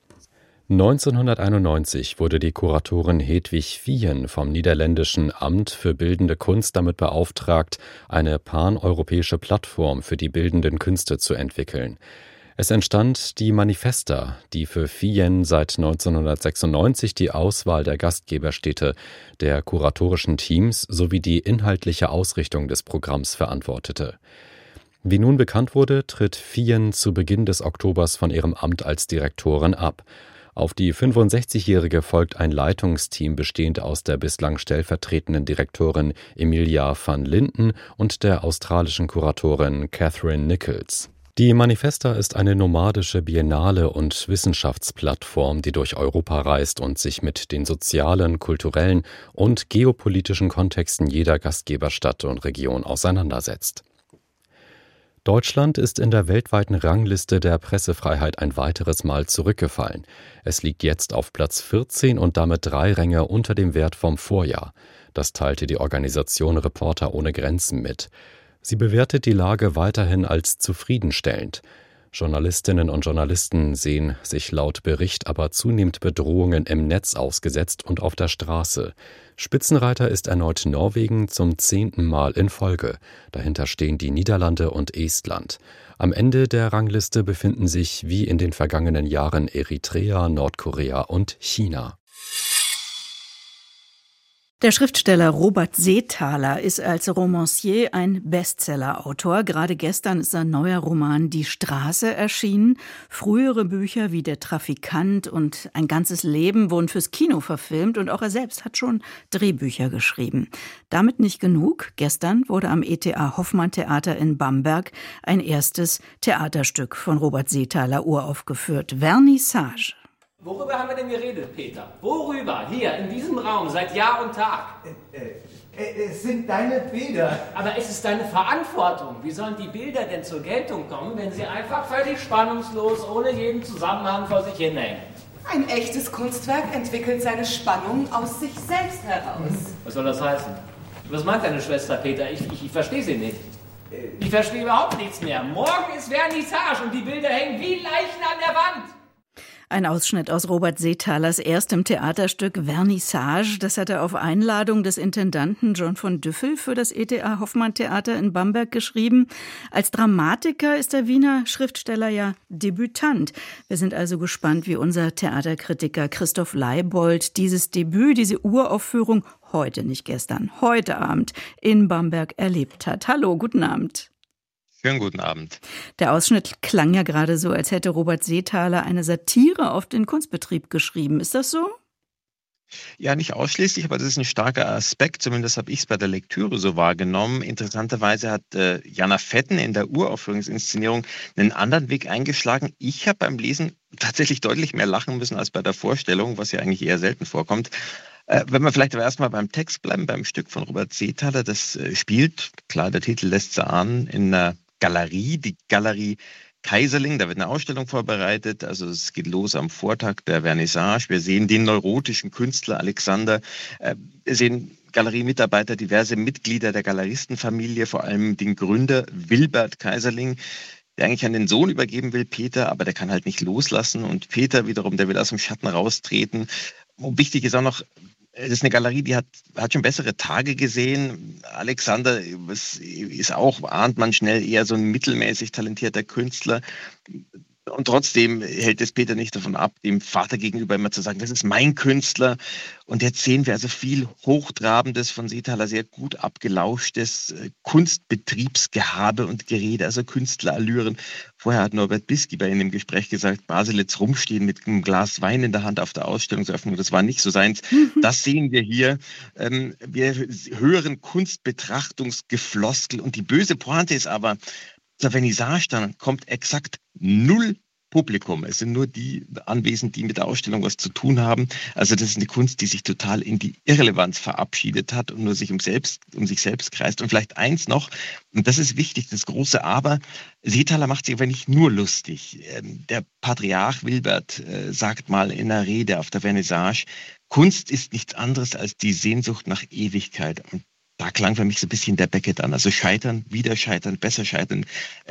1991 wurde die Kuratorin Hedwig Viehen vom niederländischen Amt für Bildende Kunst damit beauftragt, eine paneuropäische Plattform für die bildenden Künste zu entwickeln. Es entstand die Manifesta, die für Viehen seit 1996 die Auswahl der Gastgeberstädte, der kuratorischen Teams sowie die inhaltliche Ausrichtung des Programms verantwortete. Wie nun bekannt wurde, tritt Viehen zu Beginn des Oktobers von ihrem Amt als Direktorin ab. Auf die 65-Jährige folgt ein Leitungsteam bestehend aus der bislang stellvertretenden Direktorin Emilia van Linden und der australischen Kuratorin Catherine Nichols. Die Manifesta ist eine nomadische Biennale- und Wissenschaftsplattform, die durch Europa reist und sich mit den sozialen, kulturellen und geopolitischen Kontexten jeder Gastgeberstadt und Region auseinandersetzt. Deutschland ist in der weltweiten Rangliste der Pressefreiheit ein weiteres Mal zurückgefallen. Es liegt jetzt auf Platz 14 und damit 3 Ränge unter dem Wert vom Vorjahr. Das teilte die Organisation Reporter ohne Grenzen mit. Sie bewertet die Lage weiterhin als zufriedenstellend. Journalistinnen und Journalisten sehen sich laut Bericht aber zunehmend Bedrohungen im Netz ausgesetzt und auf der Straße. Spitzenreiter ist erneut Norwegen zum 10. Mal in Folge. Dahinter stehen die Niederlande und Estland. Am Ende der Rangliste befinden sich wie in den vergangenen Jahren Eritrea, Nordkorea und China. Der Schriftsteller Robert Seethaler ist als Romancier ein Bestsellerautor. Gerade gestern ist sein neuer Roman Die Straße erschienen. Frühere Bücher wie Der Trafikant und Ein ganzes Leben wurden fürs Kino verfilmt und auch er selbst hat schon Drehbücher geschrieben. Damit nicht genug. Gestern wurde am ETA Hoffmann Theater in Bamberg ein erstes Theaterstück von Robert Seethaler uraufgeführt. Vernissage. Worüber haben wir denn geredet, Peter? Worüber? Hier, in diesem Raum, seit Jahr und Tag. Es sind deine Bilder. Aber es ist deine Verantwortung. Wie sollen die Bilder denn zur Geltung kommen, wenn sie einfach völlig spannungslos, ohne jeden Zusammenhang vor sich hinhängen? Ein echtes Kunstwerk entwickelt seine Spannung aus sich selbst heraus. Was soll das heißen? Was meint deine Schwester, Peter? Ich verstehe sie nicht. Ich verstehe überhaupt nichts mehr. Morgen ist Vernissage und die Bilder hängen wie Leichen an der Wand. Ein Ausschnitt aus Robert Seethalers erstem Theaterstück Vernissage. Das hat er auf Einladung des Intendanten John von Düffel für das ETA Hoffmann Theater in Bamberg geschrieben. Als Dramatiker ist der Wiener Schriftsteller ja Debütant. Wir sind also gespannt, wie unser Theaterkritiker Christoph Leibold dieses Debüt, diese Uraufführung heute, nicht gestern, heute Abend in Bamberg erlebt hat. Hallo, guten Abend. Schönen guten Abend. Der Ausschnitt klang ja gerade so, als hätte Robert Seethaler eine Satire auf den Kunstbetrieb geschrieben. Ist das so? Ja, nicht ausschließlich, aber das ist ein starker Aspekt. Zumindest habe ich es bei der Lektüre so wahrgenommen. Interessanterweise hat Jana Vetten in der Uraufführungsinszenierung einen anderen Weg eingeschlagen. Ich habe beim Lesen tatsächlich deutlich mehr lachen müssen als bei der Vorstellung, was ja eigentlich eher selten vorkommt. Wenn wir vielleicht aber erstmal beim Text bleiben, beim Stück von Robert Seethaler, das spielt, klar, der Titel lässt es ahnen, in einer Galerie, die Galerie Kaiserling, da wird eine Ausstellung vorbereitet, also es geht los am Vortag der Vernissage. Wir sehen den neurotischen Künstler Alexander, wir sehen Galeriemitarbeiter, diverse Mitglieder der Galeristenfamilie, vor allem den Gründer Wilbert Kaiserling, der eigentlich an den Sohn übergeben will, Peter, aber der kann halt nicht loslassen und Peter wiederum, der will aus dem Schatten raustreten. Und wichtig ist auch noch, das ist eine Galerie, die hat schon bessere Tage gesehen. Alexander ist auch, ahnt man schnell, eher so ein mittelmäßig talentierter Künstler. Und trotzdem hält es Peter nicht davon ab, dem Vater gegenüber immer zu sagen, das ist mein Künstler. Und jetzt sehen wir also viel Hochtrabendes von Seethaler, sehr gut abgelauschtes Kunstbetriebsgehabe und Gerede, also Künstlerallüren. Vorher hat Norbert Bisky bei Ihnen im Gespräch gesagt, Baselitz rumstehen mit einem Glas Wein in der Hand auf der Ausstellungseröffnung, das war nicht so seins. Das sehen wir hier. Wir hören Kunstbetrachtungsgefloskel und die böse Pointe ist aber, zur Vernissage dann kommt exakt 0 Publikum. Es sind nur die anwesend, die mit der Ausstellung was zu tun haben. Also das ist eine Kunst, die sich total in die Irrelevanz verabschiedet hat und nur sich um sich selbst kreist. Und vielleicht eins noch, und das ist wichtig, das große Aber, Seethaler macht sich aber nicht nur lustig. Der Patriarch Wilbert sagt mal in einer Rede auf der Vernissage, Kunst ist nichts anderes als die Sehnsucht nach Ewigkeit. Und da klang für mich so ein bisschen der Beckett an. Also scheitern, wieder scheitern, besser scheitern.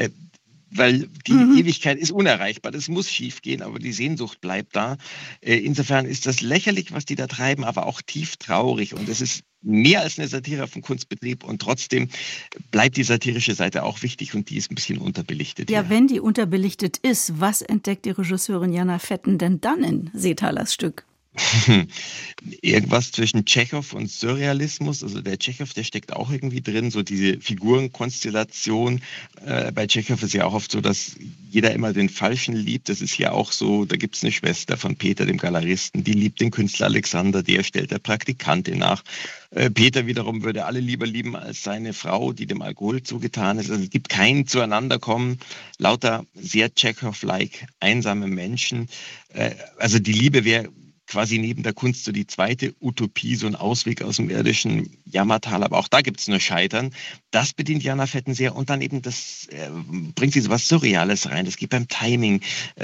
Weil die Ewigkeit ist unerreichbar. Das muss schief gehen, aber die Sehnsucht bleibt da. Insofern ist das lächerlich, was die da treiben, aber auch tief traurig. Und es ist mehr als eine Satire vom Kunstbetrieb. Und trotzdem bleibt die satirische Seite auch wichtig und die ist ein bisschen unterbelichtet. Ja, wenn die unterbelichtet ist, was entdeckt die Regisseurin Jana Vetten denn dann in Seethalers Stück? Irgendwas zwischen Tschechow und Surrealismus. Also der Tschechow, der steckt auch irgendwie drin, so diese Figurenkonstellation. Bei Tschechow ist ja auch oft so, dass jeder immer den Falschen liebt. Das ist ja auch so, da gibt es eine Schwester von Peter, dem Galeristen, die liebt den Künstler Alexander, der stellt der Praktikantin nach. Peter wiederum würde alle lieber lieben als seine Frau, die dem Alkohol zugetan ist. Also es gibt kein Zueinanderkommen, lauter sehr Tschechow-like einsame Menschen. Also die Liebe wäre quasi neben der Kunst so die zweite Utopie, so ein Ausweg aus dem irdischen Jammertal. Aber auch da gibt es nur Scheitern. Das bedient Jana Vetten sehr. Und dann eben das bringt sie so was Surreales rein. Das geht beim Timing.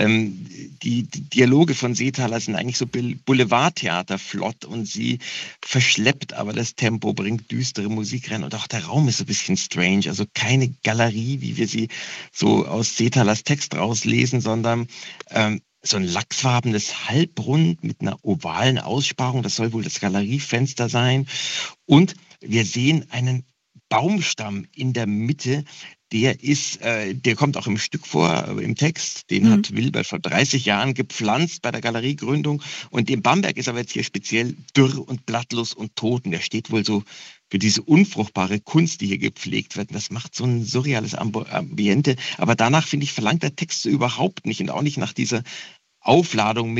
Die Dialoge von Seethaler sind eigentlich so Boulevardtheater flott und sie verschleppt aber das Tempo, bringt düstere Musik rein. Und auch der Raum ist so ein bisschen strange. Also keine Galerie, wie wir sie so aus Seethalers Text rauslesen, sondern so ein lachsfarbenes Halbrund mit einer ovalen Aussparung. Das soll wohl das Galeriefenster sein. Und wir sehen einen Baumstamm in der Mitte. Der kommt auch im Stück vor, im Text. Den hat Wilbert vor 30 Jahren gepflanzt bei der Galeriegründung. Und dem Bamberg ist aber jetzt hier speziell dürr und blattlos und tot. Und der steht wohl so für diese unfruchtbare Kunst, die hier gepflegt wird. Und das macht so ein surreales Ambiente. Aber danach, finde ich, verlangt der Text so überhaupt nicht. Und auch nicht nach dieser Aufladung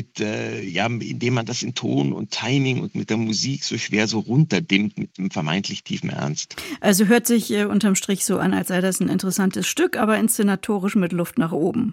indem man das in Ton und Timing und mit der Musik so schwer so runterdimmt mit einem vermeintlich tiefen Ernst. Also hört sich unterm Strich so an, als sei das ein interessantes Stück, aber inszenatorisch mit Luft nach oben.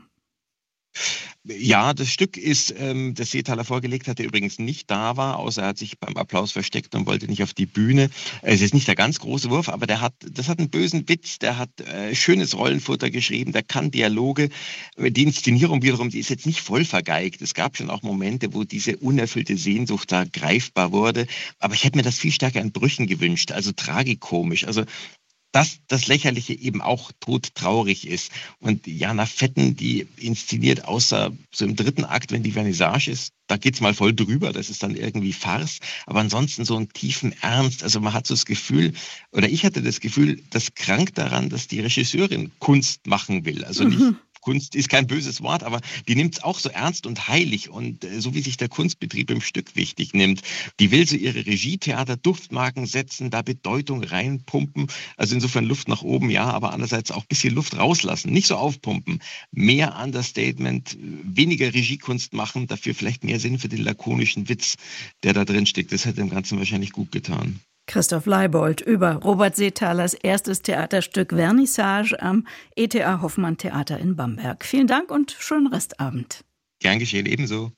Ja, das Stück ist, das Seethaler vorgelegt hat, der übrigens nicht da war, außer er hat sich beim Applaus versteckt und wollte nicht auf die Bühne. Es ist nicht der ganz große Wurf, aber das hat einen bösen Witz, der hat schönes Rollenfutter geschrieben, der kann Dialoge. Die Inszenierung wiederum, die ist jetzt nicht voll vergeigt. Es gab schon auch Momente, wo diese unerfüllte Sehnsucht da greifbar wurde, aber ich hätte mir das viel stärker in Brüchen gewünscht, also tragikomisch, also dass das Lächerliche eben auch todtraurig ist. Und Jana Vetten, die inszeniert außer so im dritten Akt, wenn die Vernissage ist, da geht's mal voll drüber, das ist dann irgendwie Farce, aber ansonsten so einen tiefen Ernst. Also man hat so das Gefühl, oder ich hatte das Gefühl, das krankt daran, dass die Regisseurin Kunst machen will. Also nicht Kunst ist kein böses Wort, aber die nimmt es auch so ernst und heilig und so wie sich der Kunstbetrieb im Stück wichtig nimmt. Die will so ihre Regietheater Duftmarken setzen, da Bedeutung reinpumpen. Also insofern Luft nach oben, ja, aber andererseits auch ein bisschen Luft rauslassen. Nicht so aufpumpen. Mehr Understatement, weniger Regiekunst machen, dafür vielleicht mehr Sinn für den lakonischen Witz, der da drin steckt. Das hätte dem Ganzen wahrscheinlich gut getan. Christoph Leibold über Robert Seethalers erstes Theaterstück Vernissage am ETA Hoffmann Theater in Bamberg. Vielen Dank und schönen Restabend. Gern geschehen, ebenso.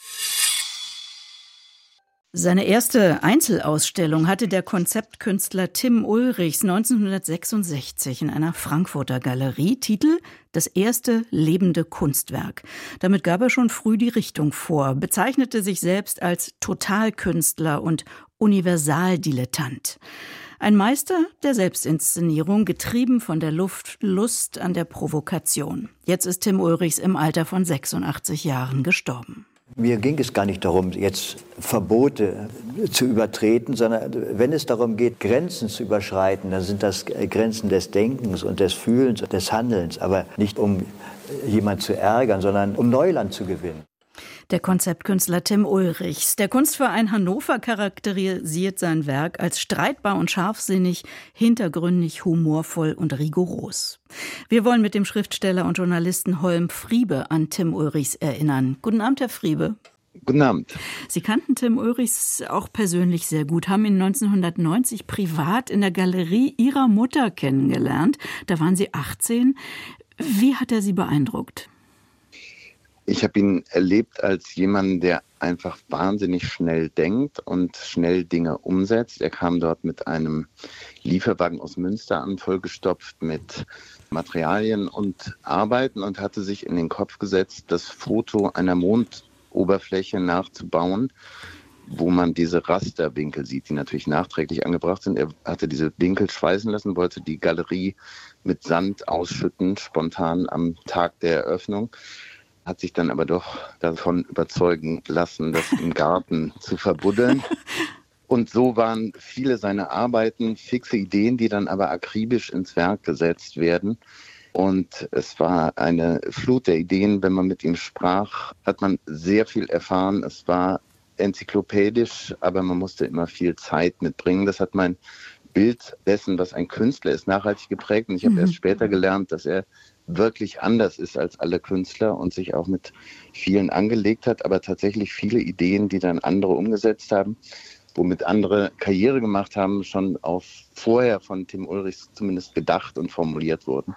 Seine erste Einzelausstellung hatte der Konzeptkünstler Tim Ulrichs 1966 in einer Frankfurter Galerie. Titel: Das erste lebende Kunstwerk. Damit gab er schon früh die Richtung vor, bezeichnete sich selbst als Totalkünstler und Universaldilettant. Ein Meister der Selbstinszenierung, getrieben von der Lust an der Provokation. Jetzt ist Tim Ulrichs im Alter von 86 Jahren gestorben. Mir ging es gar nicht darum, jetzt Verbote zu übertreten, sondern wenn es darum geht, Grenzen zu überschreiten, dann sind das Grenzen des Denkens und des Fühlens und des Handelns, aber nicht um jemanden zu ärgern, sondern um Neuland zu gewinnen. Der Konzeptkünstler Tim Ulrichs. Der Kunstverein Hannover charakterisiert sein Werk als streitbar und scharfsinnig, hintergründig, humorvoll und rigoros. Wir wollen mit dem Schriftsteller und Journalisten Holm Friebe an Tim Ulrichs erinnern. Guten Abend, Herr Friebe. Guten Abend. Sie kannten Tim Ulrichs auch persönlich sehr gut, haben ihn 1990 privat in der Galerie Ihrer Mutter kennengelernt. Da waren Sie 18. Wie hat er Sie beeindruckt? Ich habe ihn erlebt als jemanden, der einfach wahnsinnig schnell denkt und schnell Dinge umsetzt. Er kam dort mit einem Lieferwagen aus Münster an, vollgestopft mit Materialien und Arbeiten und hatte sich in den Kopf gesetzt, das Foto einer Mondoberfläche nachzubauen, wo man diese Rasterwinkel sieht, die natürlich nachträglich angebracht sind. Er hatte diese Winkel schweißen lassen, wollte die Galerie mit Sand ausschütten, spontan am Tag der Eröffnung. Hat sich dann aber doch davon überzeugen lassen, das im Garten zu verbuddeln. Und so waren viele seiner Arbeiten fixe Ideen, die dann aber akribisch ins Werk gesetzt werden. Und es war eine Flut der Ideen. Wenn man mit ihm sprach, hat man sehr viel erfahren. Es war enzyklopädisch, aber man musste immer viel Zeit mitbringen. Das hat mein Bild dessen, was ein Künstler ist, nachhaltig geprägt. Und ich habe erst später gelernt, dass er wirklich anders ist als alle Künstler und sich auch mit vielen angelegt hat, aber tatsächlich viele Ideen, die dann andere umgesetzt haben, womit andere Karriere gemacht haben, schon auch vorher von Tim Ulrichs zumindest gedacht und formuliert wurden.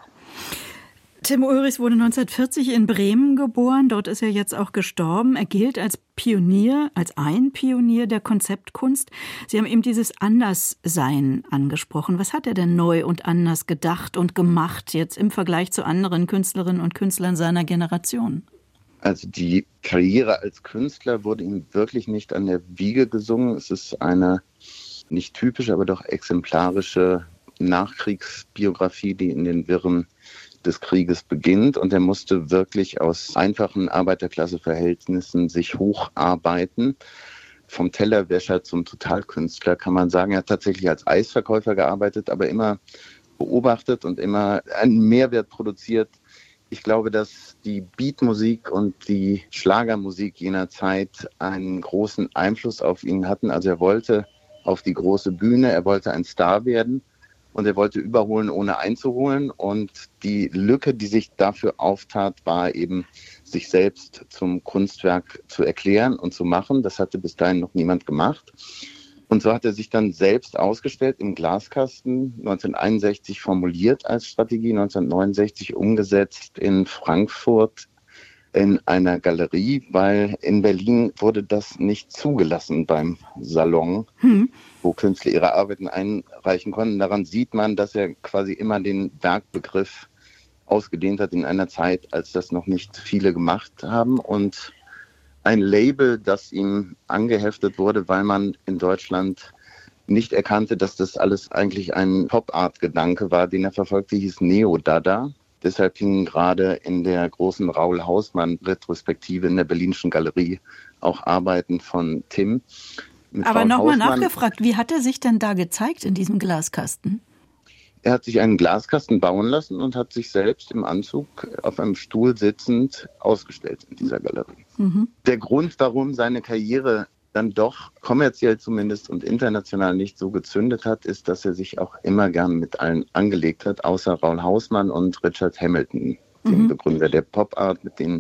Tim Ulrichs wurde 1940 in Bremen geboren. Dort ist er jetzt auch gestorben. Er gilt als Pionier, als ein Pionier der Konzeptkunst. Sie haben eben dieses Anderssein angesprochen. Was hat er denn neu und anders gedacht und gemacht jetzt im Vergleich zu anderen Künstlerinnen und Künstlern seiner Generation? Also die Karriere als Künstler wurde ihm wirklich nicht an der Wiege gesungen. Es ist eine nicht typische, aber doch exemplarische Nachkriegsbiografie, die in den Wirren des Krieges beginnt, und er musste wirklich aus einfachen Arbeiterklasseverhältnissen sich hocharbeiten. Vom Tellerwäscher zum Totalkünstler kann man sagen. Er hat tatsächlich als Eisverkäufer gearbeitet, aber immer beobachtet und immer einen Mehrwert produziert. Ich glaube, dass die Beatmusik und die Schlagermusik jener Zeit einen großen Einfluss auf ihn hatten. Also er wollte auf die große Bühne, er wollte ein Star werden. Und er wollte überholen, ohne einzuholen. Und die Lücke, die sich dafür auftat, war eben, sich selbst zum Kunstwerk zu erklären und zu machen. Das hatte bis dahin noch niemand gemacht. Und so hat er sich dann selbst ausgestellt im Glaskasten, 1961 formuliert als Strategie, 1969 umgesetzt in Frankfurt in einer Galerie, weil in Berlin wurde das nicht zugelassen beim Salon, wo Künstler ihre Arbeiten einreichen konnten. Daran sieht man, dass er quasi immer den Werkbegriff ausgedehnt hat in einer Zeit, als das noch nicht viele gemacht haben. Und ein Label, das ihm angeheftet wurde, weil man in Deutschland nicht erkannte, dass das alles eigentlich ein Pop-Art-Gedanke war, den er verfolgte, hieß Neo-Dada. Deshalb hingen gerade in der großen Raoul Hausmann-Retrospektive in der Berlinischen Galerie auch Arbeiten von Tim. Aber nochmal nachgefragt, wie hat er sich denn da gezeigt in diesem Glaskasten? Er hat sich einen Glaskasten bauen lassen und hat sich selbst im Anzug auf einem Stuhl sitzend ausgestellt in dieser Galerie. Der Grund, warum seine Karriere dann doch kommerziell zumindest und international nicht so gezündet hat, ist, dass er sich auch immer gern mit allen angelegt hat, außer Raoul Hausmann und Richard Hamilton, dem Begründer der Pop-Art, mit denen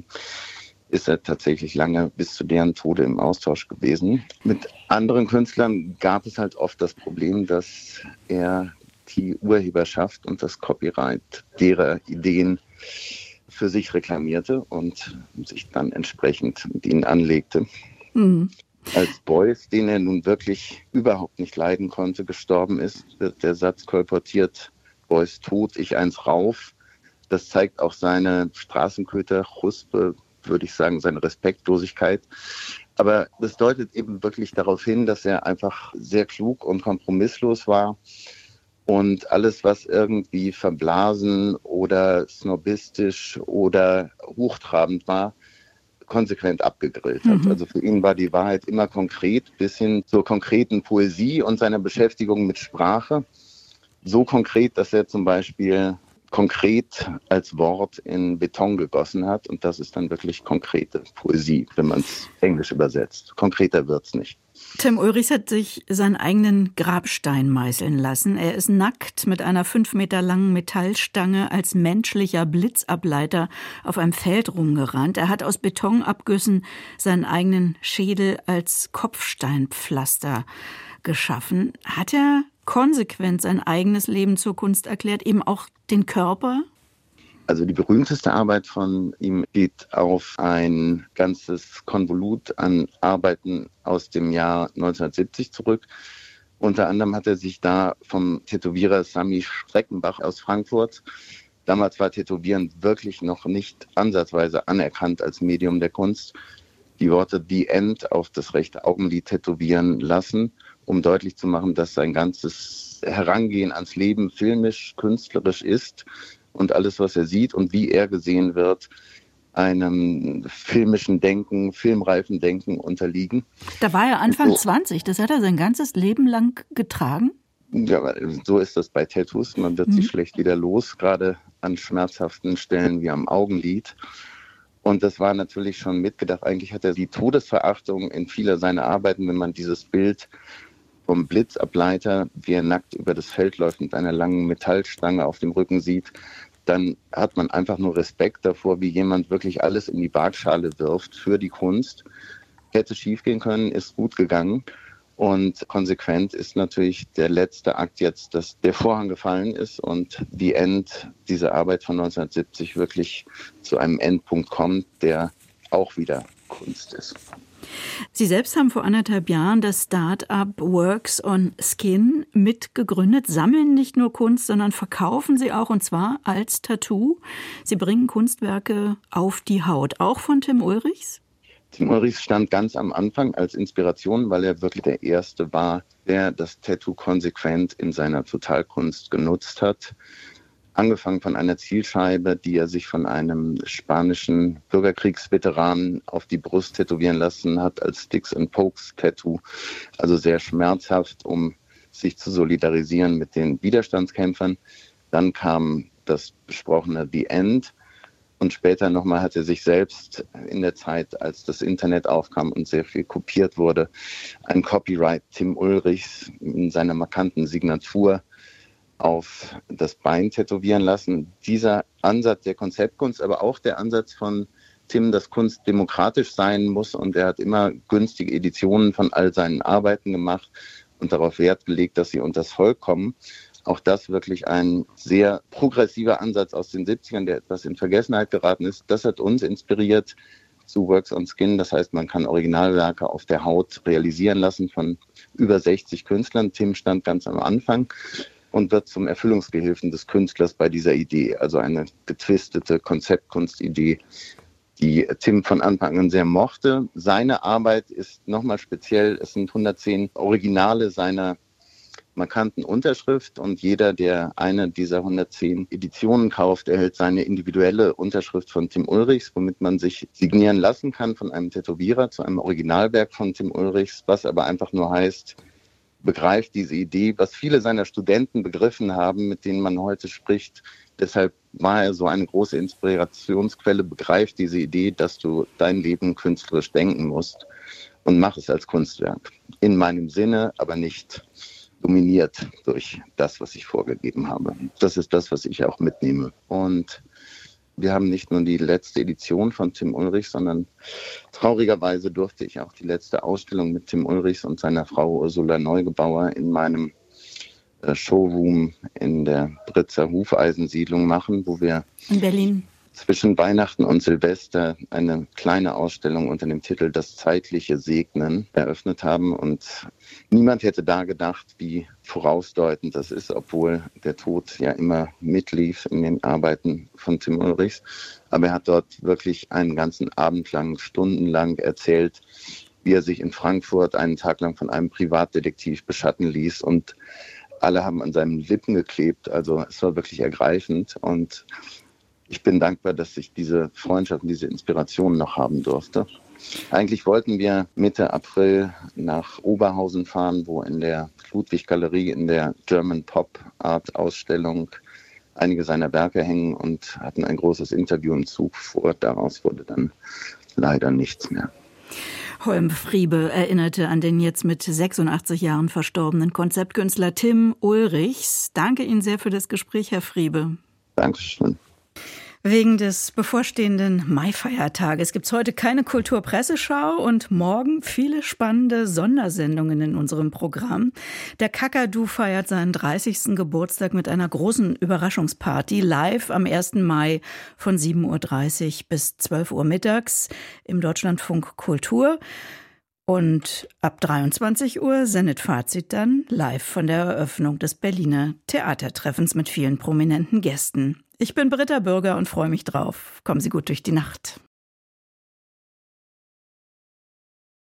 ist er tatsächlich lange bis zu deren Tode im Austausch gewesen. Mit anderen Künstlern gab es halt oft das Problem, dass er die Urheberschaft und das Copyright derer Ideen für sich reklamierte und sich dann entsprechend mit ihnen anlegte. Als Beuys, den er nun wirklich überhaupt nicht leiden konnte, gestorben ist, wird der Satz kolportiert, Beuys tot, ich eins rauf. Das zeigt auch seine Straßenköter-Chuspe, würde ich sagen, seine Respektlosigkeit. Aber das deutet eben wirklich darauf hin, dass er einfach sehr klug und kompromisslos war und alles, was irgendwie verblasen oder snobistisch oder hochtrabend war, konsequent abgegrillt hat. Also für ihn war die Wahrheit immer konkret, bis hin zur konkreten Poesie und seiner Beschäftigung mit Sprache. So konkret, dass er zum Beispiel konkret als Wort in Beton gegossen hat. Und das ist dann wirklich konkrete Poesie, wenn man es Englisch übersetzt. Konkreter wird's nicht. Tim Ulrichs hat sich seinen eigenen Grabstein meißeln lassen. Er ist nackt mit einer 5 Meter langen Metallstange als menschlicher Blitzableiter auf einem Feld rumgerannt. Er hat aus Betonabgüssen seinen eigenen Schädel als Kopfsteinpflaster geschaffen. Hat er konsequent sein eigenes Leben zur Kunst erklärt, eben auch den Körper? Also die berühmteste Arbeit von ihm geht auf ein ganzes Konvolut an Arbeiten aus dem Jahr 1970 zurück. Unter anderem hat er sich da vom Tätowierer Sami Streckenbach aus Frankfurt, damals war Tätowieren wirklich noch nicht ansatzweise anerkannt als Medium der Kunst, die Worte The End auf das rechte Augenlid tätowieren lassen, um deutlich zu machen, dass sein ganzes Herangehen ans Leben filmisch, künstlerisch ist und alles, was er sieht und wie er gesehen wird, einem filmischen Denken, filmreifen Denken unterliegen. Da war er Anfang 20, das hat er sein ganzes Leben lang getragen? Ja, so ist das bei Tattoos. Man wird sie schlecht wieder los, gerade an schmerzhaften Stellen wie am Augenlid. Und das war natürlich schon mitgedacht. Eigentlich hat er die Todesverachtung in vieler seiner Arbeiten, wenn man dieses Bild vom Blitzableiter, wie er nackt über das Feld läuft mit einer langen Metallstange auf dem Rücken sieht, dann hat man einfach nur Respekt davor, wie jemand wirklich alles in die Waagschale wirft für die Kunst. Hätte schiefgehen können, ist gut gegangen. Und konsequent ist natürlich der letzte Akt jetzt, dass der Vorhang gefallen ist und die End, diese Arbeit von 1970 wirklich zu einem Endpunkt kommt, der auch wieder Kunst ist. Sie selbst haben vor 1,5 Jahren das Start-up Works on Skin mitgegründet, sammeln nicht nur Kunst, sondern verkaufen sie auch, und zwar als Tattoo. Sie bringen Kunstwerke auf die Haut, auch von Tim Ulrichs? Tim Ulrichs stand ganz am Anfang als Inspiration, weil er wirklich der Erste war, der das Tattoo konsequent in seiner Totalkunst genutzt hat. Angefangen von einer Zielscheibe, die er sich von einem spanischen Bürgerkriegsveteranen auf die Brust tätowieren lassen hat als Sticks-and-Pokes-Tattoo. Also sehr schmerzhaft, um sich zu solidarisieren mit den Widerstandskämpfern. Dann kam das besprochene The End. Und später nochmal hat er sich selbst in der Zeit, als das Internet aufkam und sehr viel kopiert wurde, ein Copyright Tim Ulrichs in seiner markanten Signatur auf das Bein tätowieren lassen. Dieser Ansatz der Konzeptkunst, aber auch der Ansatz von Tim, dass Kunst demokratisch sein muss, und er hat immer günstige Editionen von all seinen Arbeiten gemacht und darauf Wert gelegt, dass sie unters Volk kommen. Auch das wirklich ein sehr progressiver Ansatz aus den 70ern, der etwas in Vergessenheit geraten ist. Das hat uns inspiriert zu Works on Skin. Das heißt, man kann Originalwerke auf der Haut realisieren lassen von über 60 Künstlern. Tim stand ganz am Anfang und wird zum Erfüllungsgehilfen des Künstlers bei dieser Idee. Also eine getwistete Konzeptkunstidee, die Tim von Anfang an sehr mochte. Seine Arbeit ist nochmal speziell. Es sind 110 Originale seiner markanten Unterschrift, und jeder, der eine dieser 110 Editionen kauft, erhält seine individuelle Unterschrift von Tim Ulrichs, womit man sich signieren lassen kann von einem Tätowierer zu einem Originalwerk von Tim Ulrichs, was aber einfach nur heißt, begreift diese Idee, was viele seiner Studenten begriffen haben, mit denen man heute spricht. Deshalb war er so eine große Inspirationsquelle, begreift diese Idee, dass du dein Leben künstlerisch denken musst, und mach es als Kunstwerk. In meinem Sinne, aber nicht dominiert durch das, was ich vorgegeben habe. Das ist das, was ich auch mitnehme. Und wir haben nicht nur die letzte Edition von Tim Ulrichs, sondern traurigerweise durfte ich auch die letzte Ausstellung mit Tim Ulrichs und seiner Frau Ursula Neugebauer in meinem Showroom in der Britzer Hufeisensiedlung machen, wo wir in Berlin zwischen Weihnachten und Silvester eine kleine Ausstellung unter dem Titel Das zeitliche Segnen eröffnet haben. Und niemand hätte da gedacht, wie vorausdeutend das ist, obwohl der Tod ja immer mitlief in den Arbeiten von Tim Ulrichs. Aber er hat dort wirklich einen ganzen Abend lang, stundenlang erzählt, wie er sich in Frankfurt einen Tag lang von einem Privatdetektiv beschatten ließ. Und alle haben an seinen Lippen geklebt. Also es war wirklich ergreifend. Und ich bin dankbar, dass ich diese Freundschaft und diese Inspiration noch haben durfte. Eigentlich wollten wir Mitte April nach Oberhausen fahren, wo in der Ludwig-Galerie in der German Pop Art Ausstellung einige seiner Werke hängen, und hatten ein großes Interview im Zug vor. Daraus wurde dann leider nichts mehr. Holm Friebe erinnerte an den jetzt mit 86 Jahren verstorbenen Konzeptkünstler Tim Ulrichs. Danke Ihnen sehr für das Gespräch, Herr Friebe. Dankeschön. Wegen des bevorstehenden Maifeiertages gibt es heute keine Kulturpresseschau und morgen viele spannende Sondersendungen in unserem Programm. Der Kakadu feiert seinen 30. Geburtstag mit einer großen Überraschungsparty live am 1. Mai von 7.30 Uhr bis 12 Uhr mittags im Deutschlandfunk Kultur. Und ab 23 Uhr sendet Fazit dann live von der Eröffnung des Berliner Theatertreffens mit vielen prominenten Gästen. Ich bin Britta Bürger und freue mich drauf. Kommen Sie gut durch die Nacht.